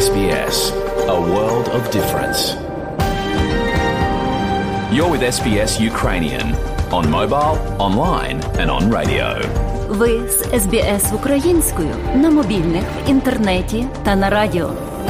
SBS, a world of difference. You're with SBS Ukrainian on mobile, online and on radio. Ви з SBS українською на мобільних, в інтернеті та на радіо.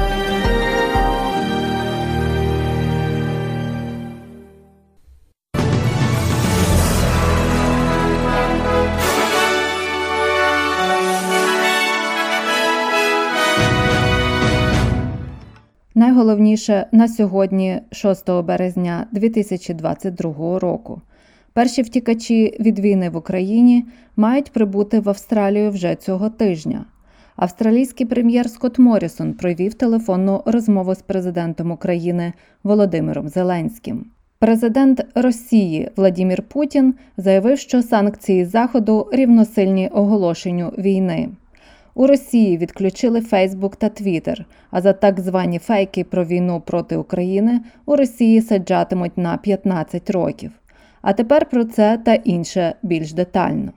Найголовніше на сьогодні, 6 березня 2022 року. Перші втікачі від війни в Україні мають прибути в Австралію вже цього тижня. Австралійський прем'єр Скотт Моррісон провів телефонну розмову з президентом України Володимиром Зеленським. Президент Росії Владимир Путін заявив, що санкції Заходу рівносильні оголошенню війни. У Росії відключили Фейсбук та Твіттер, а за так звані фейки про війну проти України у Росії саджатимуть на 15 років. А тепер про це та інше більш детально.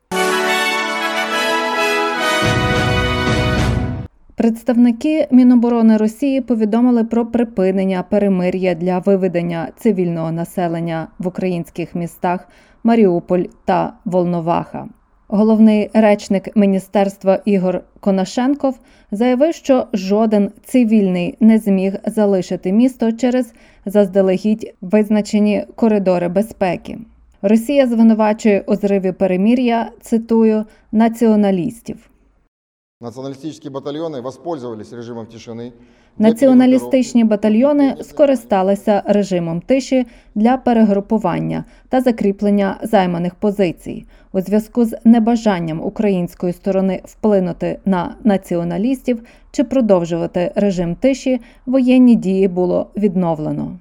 Представники Міноборони Росії повідомили про припинення перемир'я для виведення цивільного населення в українських містах Маріуполь та Волноваха. Головний речник міністерства Ігор Конашенков заявив, що жоден цивільний не зміг залишити місто через заздалегідь визначені коридори безпеки. Росія звинувачує у зриві перемир'я, цитую, націоналістів. Націоналістичні батальйони воспользовались режимом тишини. Націоналістичні батальйони скористалися режимом тиші для перегрупування та закріплення займаних позицій. У зв'язку з небажанням української сторони вплинути на націоналістів чи продовжувати режим тиші, воєнні дії було відновлено.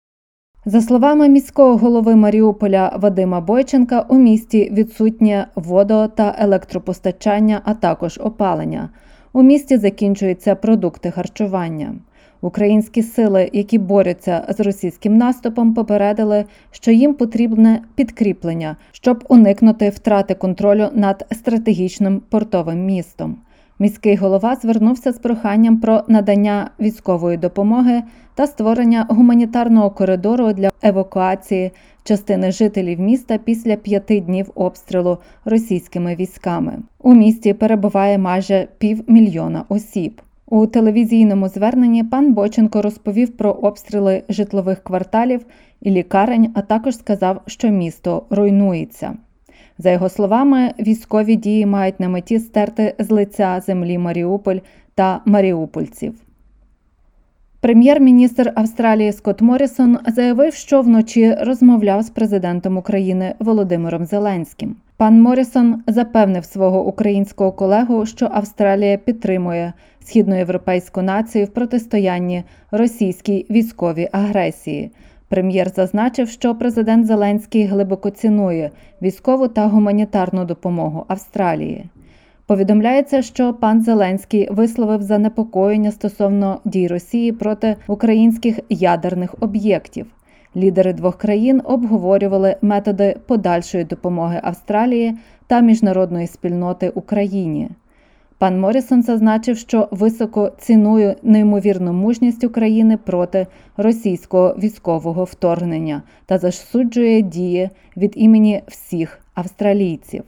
За словами міського голови Маріуполя Вадима Бойченка, у місті відсутнє водо- та електропостачання, а також опалення. У місті закінчуються продукти харчування. Українські сили, які борються з російським наступом, попередили, що їм потрібне підкріплення, щоб уникнути втрати контролю над стратегічним портовим містом. Міський голова звернувся з проханням про надання військової допомоги та створення гуманітарного коридору для евакуації частини жителів міста після 5 днів обстрілу російськими військами. У місті перебуває майже 500 000 осіб. У телевізійному зверненні пан Бойченко розповів про обстріли житлових кварталів і лікарень, а також сказав, що місто руйнується. За його словами, військові дії мають на меті стерти з лиця землі Маріуполь та маріупольців. Прем'єр-міністр Австралії Скотт Моррісон заявив, що вночі розмовляв з президентом України Володимиром Зеленським. Пан Моррісон запевнив свого українського колегу, що Австралія підтримує східноєвропейську націю в протистоянні російській військовій агресії. Прем'єр зазначив, що президент Зеленський глибоко цінує військову та гуманітарну допомогу Австралії. Повідомляється, що пан Зеленський висловив занепокоєння стосовно дій Росії проти українських ядерних об'єктів. Лідери двох країн обговорювали методи подальшої допомоги Австралії та міжнародної спільноти Україні. Пан Моррісон зазначив, що високо цінує неймовірну мужність України проти російського військового вторгнення та засуджує дії від імені всіх австралійців.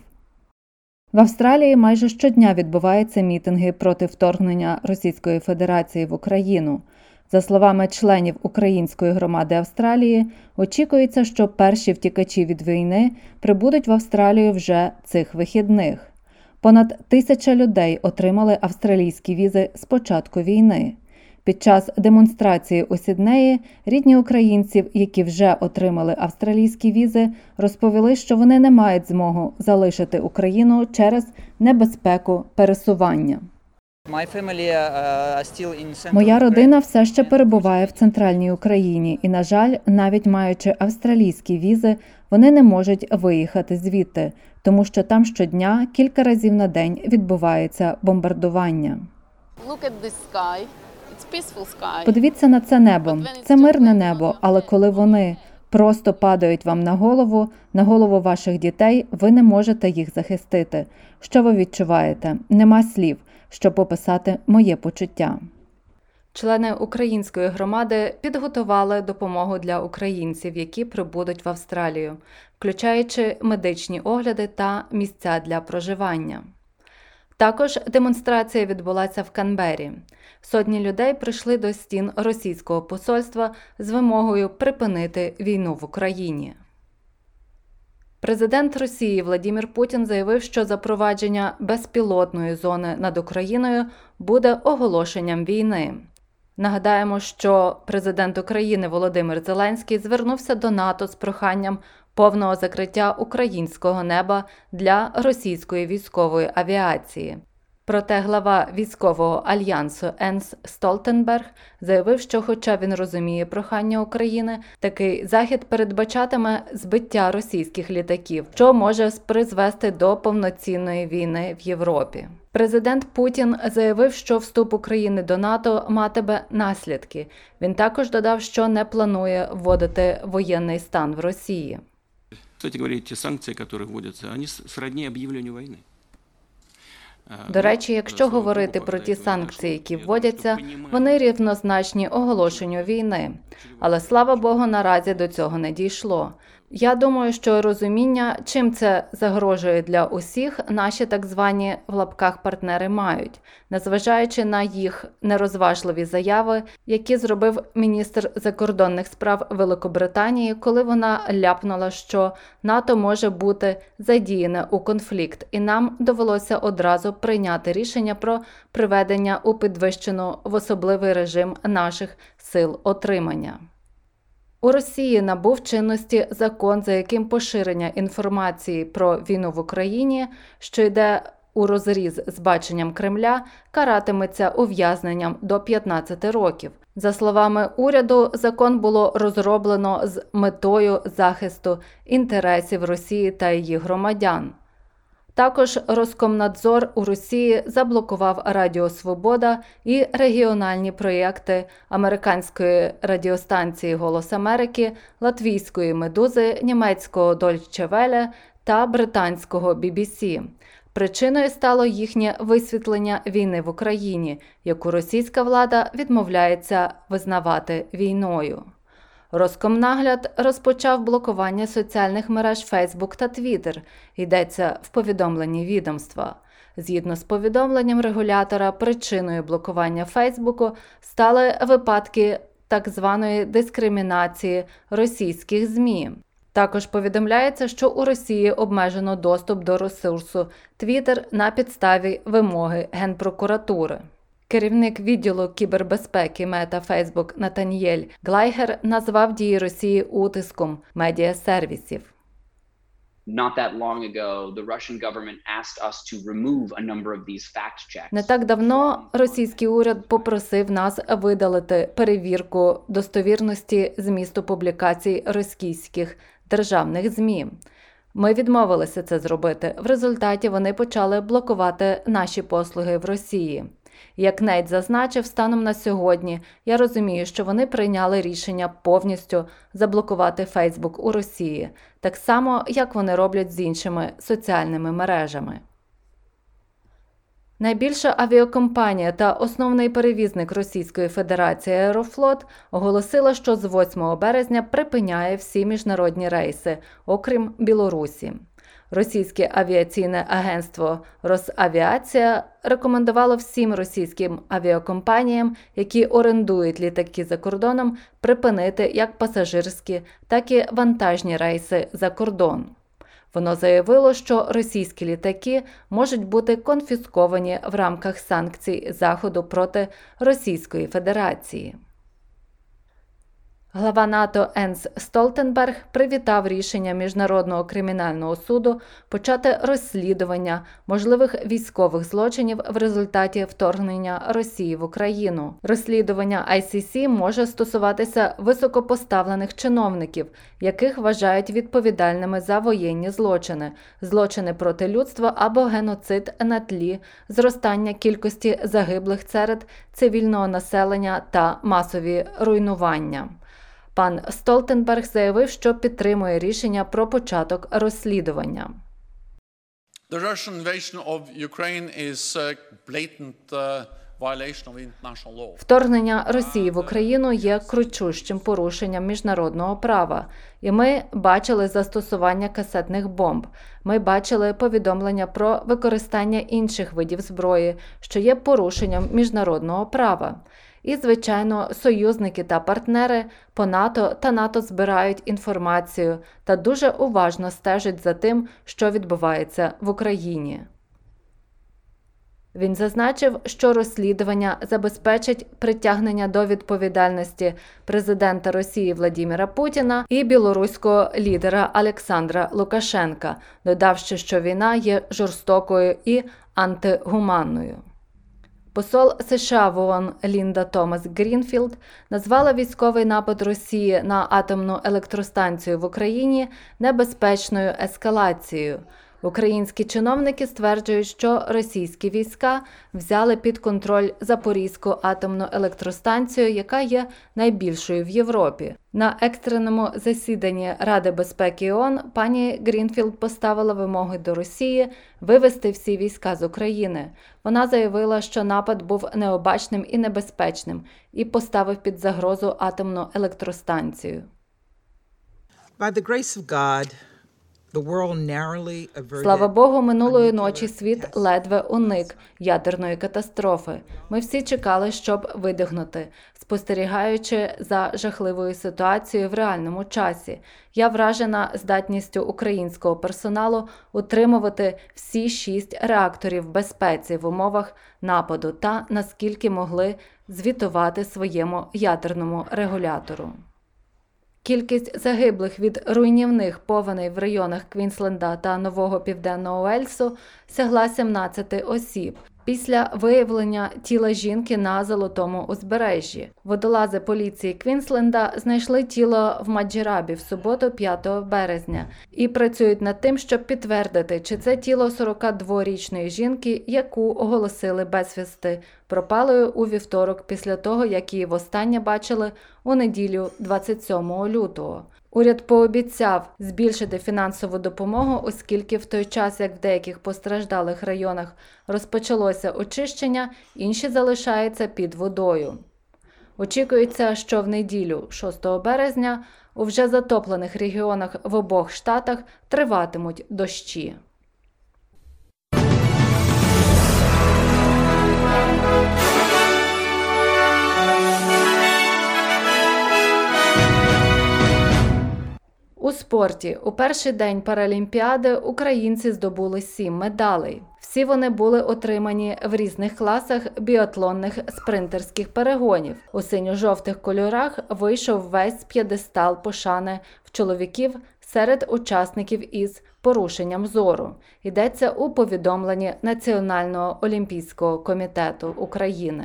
В Австралії майже щодня відбуваються мітинги проти вторгнення Російської Федерації в Україну. За словами членів української громади Австралії, очікується, що перші втікачі від війни прибудуть в Австралію вже цих вихідних. Понад 1000 людей отримали австралійські візи з початку війни. Під час демонстрації у Сіднеї рідні українців, які вже отримали австралійські візи, розповіли, що вони не мають змогу залишити Україну через небезпеку пересування. Моя родина все ще перебуває в центральній Україні і, на жаль, навіть маючи австралійські візи, вони не можуть виїхати звідти, тому що там щодня, кілька разів на день відбувається бомбардування. Подивіться на це небо. Це мирне небо, але коли вони просто падають вам на голову ваших дітей, ви не можете їх захистити. Що ви відчуваєте? Нема слів, щоб описати моє почуття. Члени української громади підготували допомогу для українців, які прибудуть в Австралію, включаючи медичні огляди та місця для проживання. Також демонстрація відбулася в Канбері. Сотні людей прийшли до стін російського посольства з вимогою припинити війну в Україні. Президент Росії Владимир Путін заявив, що запровадження безпілотної зони над Україною буде оголошенням війни. Нагадаємо, що президент України Володимир Зеленський звернувся до НАТО з проханням повного закриття українського неба для російської військової авіації. Проте глава військового альянсу Енс Столтенберг заявив, що хоча він розуміє прохання України, такий захід передбачатиме збиття російських літаків, що може призвести до повноцінної війни в Європі. Президент Путін заявив, що вступ України до НАТО матиме наслідки. Він також додав, що не планує вводити воєнний стан в Росії. Кстати говоря, ті санкції, які вводяться, вони сродні об'явленню війни. До речі, якщо говорити про ті санкції, які вводяться, вони рівнозначні оголошенню війни. Але, слава Богу, наразі до цього не дійшло. Я думаю, що розуміння, чим це загрожує для усіх, наші так звані в лапках партнери мають, незважаючи на їх нерозважливі заяви, які зробив міністр закордонних справ Великобританії, коли вона ляпнула, що НАТО може бути задіяне у конфлікт, і нам довелося одразу прийняти рішення про приведення у підвищену в особливий режим наших сил отримання. У Росії набув чинності закон, за яким поширення інформації про війну в Україні, що йде урозріз з баченням Кремля, каратиметься ув'язненням до 15 років. За словами уряду, закон було розроблено з метою захисту інтересів Росії та її громадян. Також Роскомнадзор у Росії заблокував Радіо Свобода і регіональні проєкти американської радіостанції «Голос Америки», латвійської «Медузи», німецького Deutsche Welle та британського BBC. Причиною стало їхнє висвітлення війни в Україні, яку російська влада відмовляється визнавати війною. Роскомнагляд розпочав блокування соціальних мереж Facebook та Twitter, йдеться в повідомленні відомства. Згідно з повідомленням регулятора, причиною блокування Фейсбуку стали випадки так званої дискримінації російських ЗМІ. Також повідомляється, що у Росії обмежено доступ до ресурсу Twitter на підставі вимоги Генпрокуратури. Керівник відділу кібербезпеки Мета Фейсбук Натаніель Глайгер назвав дії Росії утиском медіасервісів. Не так давно російський уряд попросив нас видалити перевірку достовірності змісту публікацій російських державних ЗМІ. Ми відмовилися це зробити. В результаті вони почали блокувати наші послуги в Росії. Як Нейт зазначив, станом на сьогодні, я розумію, що вони прийняли рішення повністю заблокувати Фейсбук у Росії, так само, як вони роблять з іншими соціальними мережами. Найбільша авіакомпанія та основний перевізник Російської Федерації «Аерофлот» оголосила, що з 8 березня припиняє всі міжнародні рейси, окрім Білорусі. Російське авіаційне агентство «Росавіація» рекомендувало всім російським авіакомпаніям, які орендують літаки за кордоном, припинити як пасажирські, так і вантажні рейси за кордон. Воно заявило, що російські літаки можуть бути конфісковані в рамках санкцій Заходу проти Російської Федерації. Глава НАТО Енс Столтенберг привітав рішення Міжнародного кримінального суду почати розслідування можливих військових злочинів в результаті вторгнення Росії в Україну. Розслідування ICC може стосуватися високопоставлених чиновників, яких вважають відповідальними за воєнні злочини, злочини проти людства або геноцид на тлі зростання кількості загиблих серед цивільного населення та масові руйнування. Пан Столтенберг заявив, що підтримує рішення про початок розслідування. The Russian invasion of Ukraine is blatant Вторгнення Росії в Україну є кричущим порушенням міжнародного права. І ми бачили застосування касетних бомб. Ми бачили повідомлення про використання інших видів зброї, що є порушенням міжнародного права. І, звичайно, союзники та партнери по НАТО та НАТО збирають інформацію та дуже уважно стежать за тим, що відбувається в Україні. Він зазначив, що розслідування забезпечить притягнення до відповідальності президента Росії Владимира Путіна і білоруського лідера Олександра Лукашенка, додавши, що війна є жорстокою і антигуманною. Посол США в ООН Лінда Томас Грінфілд назвала військовий напад Росії на атомну електростанцію в Україні небезпечною ескалацією. Українські чиновники стверджують, що російські війська взяли під контроль Запорізьку атомну електростанцію, яка є найбільшою в Європі. На екстреному засіданні Ради безпеки ООН пані Грінфілд поставила вимоги до Росії вивести всі війська з України. Вона заявила, що напад був необачним і небезпечним і поставив під загрозу атомну електростанцію. By the grace of God, Слава Богу, минулої ночі світ ледве уник ядерної катастрофи. Ми всі чекали, щоб видихнути, спостерігаючи за жахливою ситуацією в реальному часі. Я вражена здатністю українського персоналу утримувати всі 6 реакторів в безпеці в умовах нападу та наскільки могли звітувати своєму ядерному регулятору. Кількість загиблих від руйнівних повеней в районах Квінсленда та Нового Південного Уельсу сягла 17 осіб. Після виявлення тіла жінки на Золотому узбережжі. Водолази поліції Квінсленда знайшли тіло в Маджірабі в суботу 5 березня і працюють над тим, щоб підтвердити, чи це тіло 42-річної жінки, яку оголосили безвісти пропалою у вівторок після того, як її востаннє бачили у неділю 27 лютого. Уряд пообіцяв збільшити фінансову допомогу, оскільки в той час, як в деяких постраждалих районах розпочалося очищення, інші залишаються під водою. Очікується, що в неділю, 6 березня, у вже затоплених регіонах в обох штатах триватимуть дощі. У спорті. У перший день Паралімпіади українці здобули 7 медалей. Всі вони були отримані в різних класах біатлонних спринтерських перегонів. У синьо-жовтих кольорах вийшов весь п'єдестал пошани в чоловіків серед учасників із порушенням зору. Йдеться у повідомленні Національного олімпійського комітету України.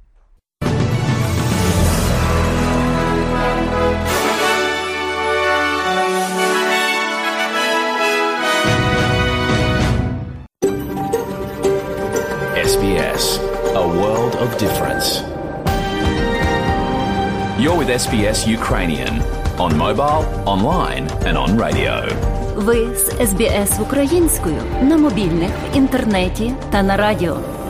SBS, a world of difference. You're with SBS Ukrainian on mobile, online and on radio. Ви з SBS українською на мобільних, в інтернеті та на радіо.